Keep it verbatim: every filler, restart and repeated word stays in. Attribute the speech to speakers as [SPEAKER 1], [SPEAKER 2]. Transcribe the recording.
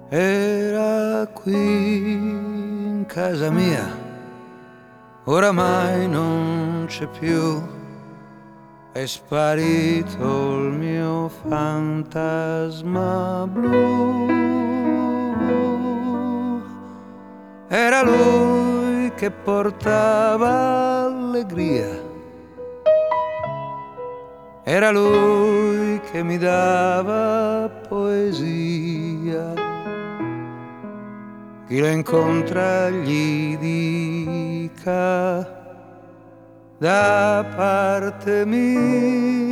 [SPEAKER 1] Era qui in casa mia, oramai non c'è più, è sparito il mio fantasma blu. Era lui che portava allegria, era lui che mi dava poesia. Chi lo incontra gli dica da parte mia